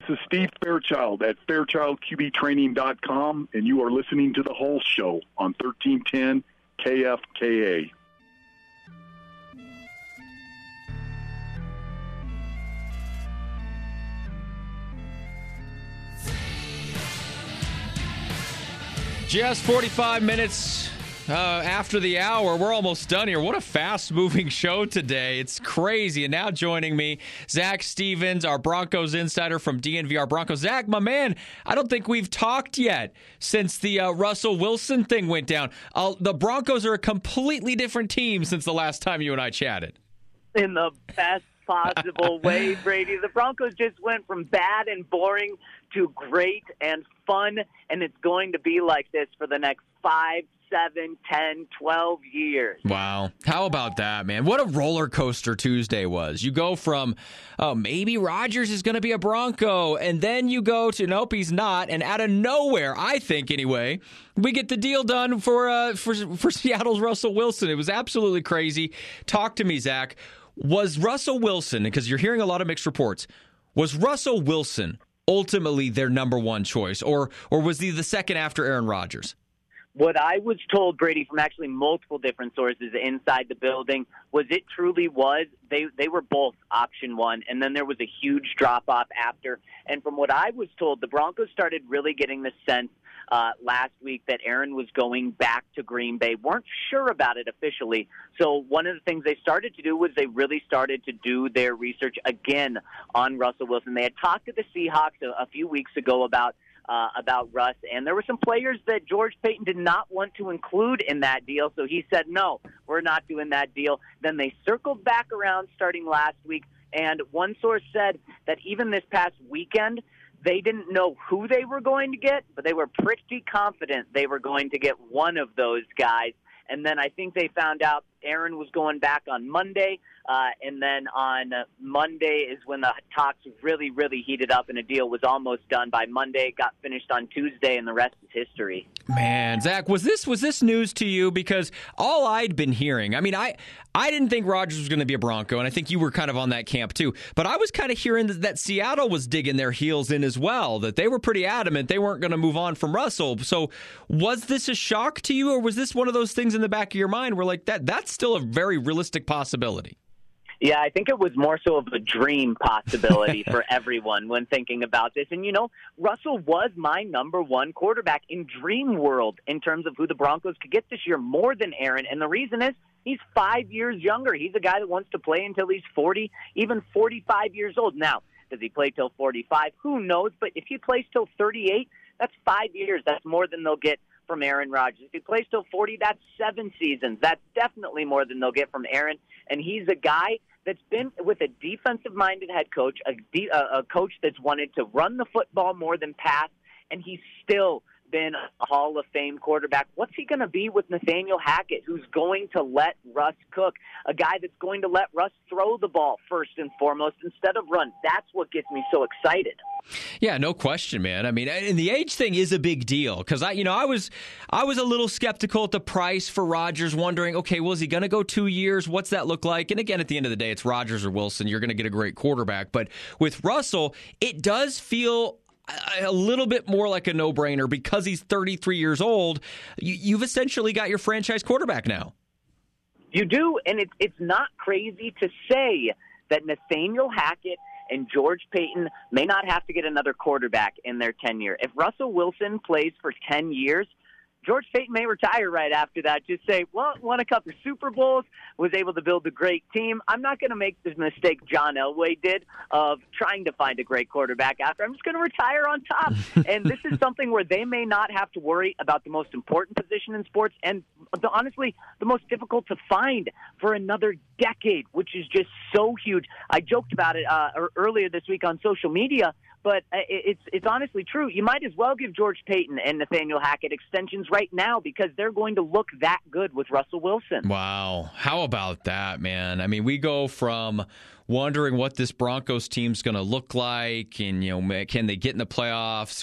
is Steve Fairchild at fairchildqbtraining.com, and you are listening to The Whole Show on 1310 KFKA. Just 45 minutes after the hour. We're almost done here. What a fast-moving show today. It's crazy. And now joining me, Zach Stevens, our Broncos insider from DNVR Broncos. Zach, my man, I don't think we've talked yet since the Russell Wilson thing went down. The Broncos are a completely different team since the last time you and I chatted. In the best possible way, Brady. The Broncos just went from bad and boring to great and fun, and it's going to be like this for the next 5, 7, 10, 12 years. Wow. How about that, man? What a roller coaster Tuesday was. You go from, maybe Rodgers is going to be a Bronco, and then you go to, nope, he's not, and out of nowhere, I think anyway, we get the deal done for Seattle's Russell Wilson. It was absolutely crazy. Talk to me, Zach. Was Russell Wilson, because you're hearing a lot of mixed reports, was Russell Wilson ultimately their number one choice, or was he the second after Aaron Rodgers? What I was told, Brady, from actually multiple different sources inside the building, was it truly was. They were both option one, and then there was a huge drop-off after. And from what I was told, the Broncos started really getting the sense last week that Aaron was going back to Green Bay. Weren't sure about it officially. So one of the things they started to do was they really started to do their research again on Russell Wilson. They had talked to the Seahawks a few weeks ago about Russ, and there were some players that George Paton did not want to include in that deal, so he said, no, we're not doing that deal. Then they circled back around starting last week, and one source said that even this past weekend, they didn't know who they were going to get, but they were pretty confident they were going to get one of those guys. And then I think they found out Aaron was going back on Monday, and then on Monday is when the talks really, really heated up, and a deal was almost done by Monday. It got finished on Tuesday, and the rest is history. Man, Zach, was this news to you? Because all I'd been hearing, I mean, I didn't think Rodgers was going to be a Bronco, and I think you were kind of on that camp too. But I was kind of hearing that Seattle was digging their heels in as well, that they were pretty adamant they weren't going to move on from Russell. So was this a shock to you, or was this one of those things in the back of your mind where like that's still a very realistic possibility? Yeah, I think it was more so of a dream possibility for everyone when thinking about this. And, you know, Russell was my number one quarterback in dream world in terms of who the Broncos could get this year, more than Aaron. And the reason is he's 5 years younger. He's a guy that wants to play until he's 40, even 45 years old. Now, does he play till 45? Who knows? But if he plays till 38, that's 5 years. That's more than they'll get from Aaron Rodgers. If he plays till 40, that's 7 seasons. That's definitely more than they'll get from Aaron. And he's a guy that's been with a defensive-minded head coach, a coach that's wanted to run the football more than pass, and he's still been a Hall of Fame quarterback. What's he going to be with Nathaniel Hackett, who's going to let Russ cook, a guy that's going to let Russ throw the ball first and foremost instead of run? That's what gets me so excited. Yeah, no question, man. I mean, and the age thing is a big deal because I was a little skeptical at the price for Rodgers, wondering, okay, well, is he going to go 2 years? What's that look like? And again, at the end of the day, it's Rodgers or Wilson. You're going to get a great quarterback. But with Russell, it does feel a little bit more like a no-brainer because he's 33 years old. You've essentially got your franchise quarterback now. You do, and it's not crazy to say that Nathaniel Hackett and George Paton may not have to get another quarterback in their tenure. If Russell Wilson plays for 10 years, George Paton may retire right after that. Just say, well, won a couple of Super Bowls, was able to build a great team. I'm not going to make the mistake John Elway did of trying to find a great quarterback after. I'm just going to retire on top. And this is something where they may not have to worry about the most important position in sports and, honestly, the most difficult to find for another decade, which is just so huge. I joked about it earlier this week on social media, but it's honestly true. You might as well give George Paton and Nathaniel Hackett extensions right now because they're going to look that good with Russell Wilson. Wow. How about that, man? I mean, we go from wondering what this Broncos team's going to look like and, you know, can they get in the playoffs?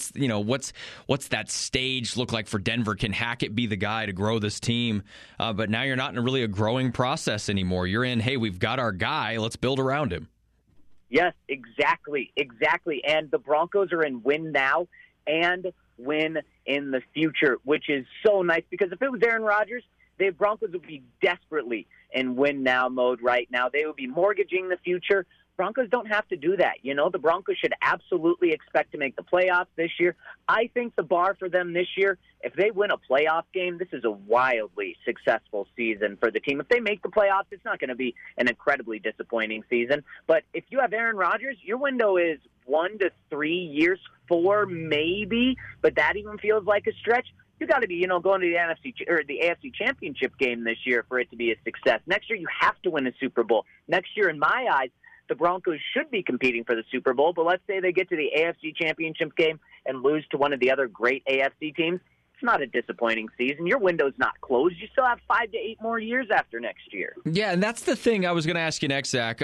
What's that stage look like for Denver? Can Hackett be the guy to grow this team? But now you're not in really a growing process anymore. You're in, hey, we've got our guy. Let's build around him. Yes, exactly. And the Broncos are in win now and win in the future, which is so nice because if it was Aaron Rodgers, the Broncos would be desperately in win now mode right now. They would be mortgaging the future. Broncos don't have to do that. The Broncos should absolutely expect to make the playoffs this year. I think the bar for them this year, if they win a playoff game, this is a wildly successful season for the team. If they make the playoffs, it's not going to be an incredibly disappointing season. But if you have Aaron Rodgers, your window is 1 to 3 years, 4 maybe, but that even feels like a stretch. You got to be, going to the NFC or the AFC Championship game this year for it to be a success. Next year, you have to win a Super Bowl. Next year, in my eyes, the Broncos should be competing for the Super Bowl, but let's say they get to the AFC Championship game and lose to one of the other great AFC teams. It's not a disappointing season. Your window's not closed. You still have 5 to 8 more years after next year. Yeah, and that's the thing I was going to ask you next, Zach.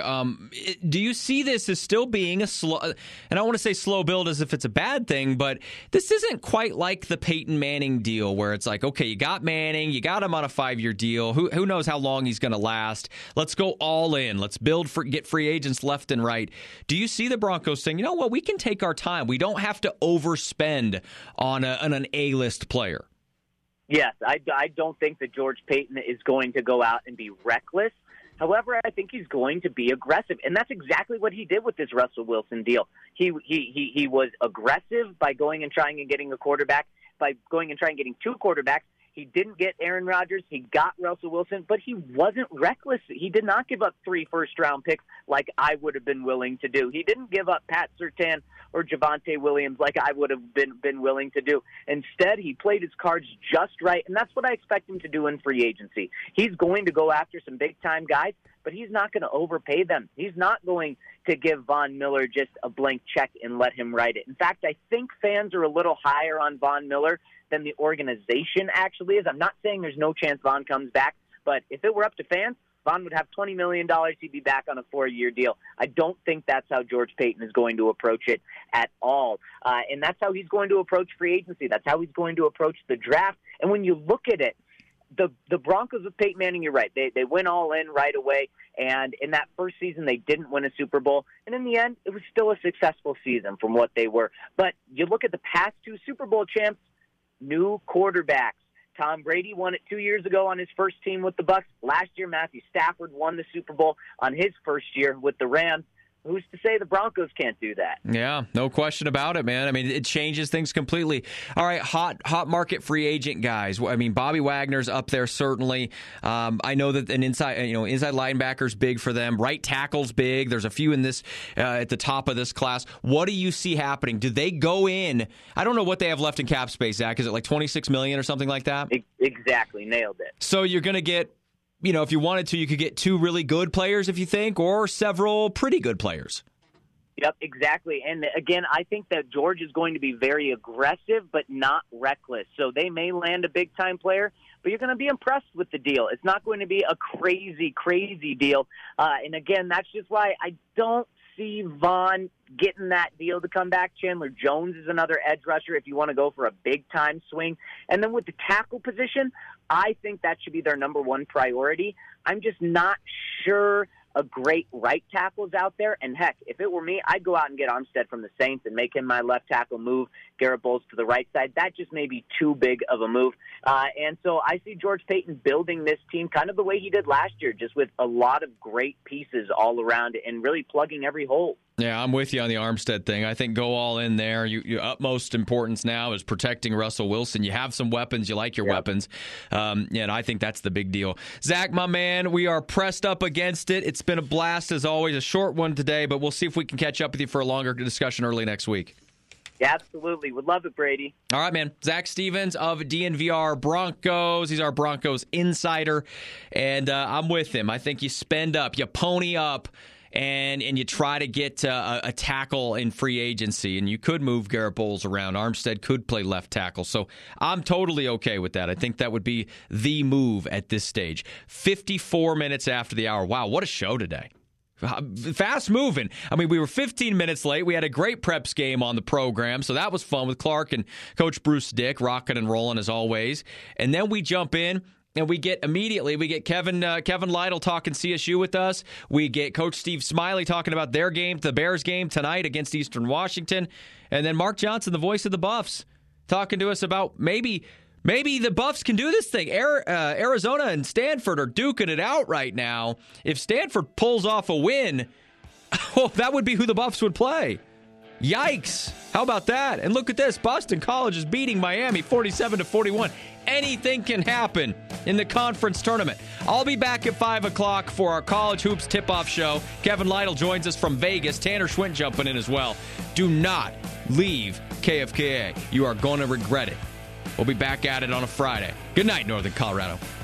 Do you see this as still being a slow, and I don't want to say slow build as if it's a bad thing, but this isn't quite like the Peyton Manning deal where it's like, okay, you got Manning, you got him on a 5-year deal. Who knows how long he's going to last? Let's go all in. Let's get free agents left and right. Do you see the Broncos saying, you know what, we can take our time. We don't have to overspend on an A-list player. Yes, I don't think that George Payton is going to go out and be reckless. However, I think he's going to be aggressive, and that's exactly what he did with this Russell Wilson deal. He was aggressive by going and trying and getting a quarterback, by going and trying and getting 2 quarterbacks. He didn't get Aaron Rodgers. He got Russell Wilson, but he wasn't reckless. He did not give up 3 first-round picks like I would have been willing to do. He didn't give up Pat Surtain or Javonte Williams like I would have been willing to do. Instead, he played his cards just right, and that's what I expect him to do in free agency. He's going to go after some big-time guys, but he's not going to overpay them. He's not going to give Von Miller just a blank check and let him write it. In fact, I think fans are a little higher on Von Miller than the organization actually is. I'm not saying there's no chance Von comes back, but if it were up to fans, Von would have $20 million. He'd be back on a 4-year deal. I don't think that's how George Payton is going to approach it at all. And that's how he's going to approach free agency. That's how he's going to approach the draft. And when you look at it, the Broncos with Peyton Manning, you're right. They went all in right away. And in that first season, they didn't win a Super Bowl. And in the end, it was still a successful season from what they were. But you look at the past 2 Super Bowl champs, new quarterbacks. Tom Brady won it 2 years ago on his first team with the Bucs. Last year, Matthew Stafford won the Super Bowl on his first year with the Rams. Who's to say the Broncos can't do that? Yeah, no question about it, man. I mean, it changes things completely. All right, hot market free agent guys. I mean, Bobby Wagner's up there certainly. I know that an inside linebacker's big for them. Right tackle's big. There's a few in this at the top of this class. What do you see happening? Do they go in? I don't know what they have left in cap space, Zach. Is it like $26 million or something like that? Exactly, nailed it. So you're going to get, if you wanted to, you could get 2 really good players if you think, or several pretty good players. Yep, exactly. And again, I think that George is going to be very aggressive, but not reckless. So they may land a big-time player, but you're going to be impressed with the deal. It's not going to be a crazy, crazy deal. And again, that's just why I don't see Von getting that deal to come back. Chandler Jones is another edge rusher if you want to go for a big-time swing. And then with the tackle position, I think that should be their number 1 priority. I'm just not sure a great right tackle's out there. And heck, if it were me, I'd go out and get Armstead from the Saints and make him my left tackle, move Garrett Bowles to the right side. That just may be too big of a move. And so I see George Payton building this team kind of the way he did last year, just with a lot of great pieces all around and really plugging every hole. Yeah, I'm with you on the Armstead thing. I think go all in there. Your utmost importance now is protecting Russell Wilson. You have some weapons. You like your weapons. And I think that's the big deal. Zach, my man, we are pressed up against it. It's been a blast as always. A short one today, but we'll see if we can catch up with you for a longer discussion early next week. Yeah, absolutely. Would love it, Brady. All right, man. Zach Stevens of DNVR Broncos. He's our Broncos insider. And I'm with him. I think you spend up, you pony up, and you try to get a tackle in free agency, and you could move Garrett Bowles around. Armstead could play left tackle, so I'm totally okay with that. I think that would be the move at this stage. 54 minutes after the hour. Wow, what a show today. Fast moving. I mean, we were 15 minutes late. We had a great preps game on the program, so that was fun with Clark and Coach Bruce Dick rocking and rolling as always. And then we jump in, And we get Kevin Lytle talking CSU with us. We get Coach Steve Smiley talking about their game, the Bears game tonight against Eastern Washington. And then Mark Johnson, the voice of the Buffs, talking to us about maybe the Buffs can do this thing. Arizona and Stanford are duking it out right now. If Stanford pulls off a win, that would be who the Buffs would play. Yikes. How about that? And look at this. Boston College is beating Miami 47-41. Anything can happen in the conference tournament. I'll be back at 5 o'clock for our College Hoops tip-off show. Kevin Lytle joins us from Vegas. Tanner Schwint jumping in as well. Do not leave KFKA. You are going to regret it. We'll be back at it on a Friday. Good night, Northern Colorado.